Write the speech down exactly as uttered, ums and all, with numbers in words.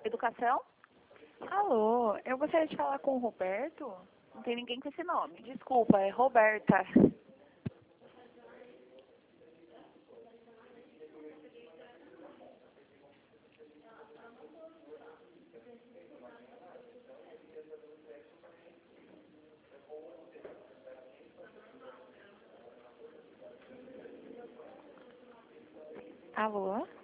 Educação? Alô, eu gostaria de falar com o Roberto. Não tem ninguém com esse nome. Desculpa, é Roberta. Alô?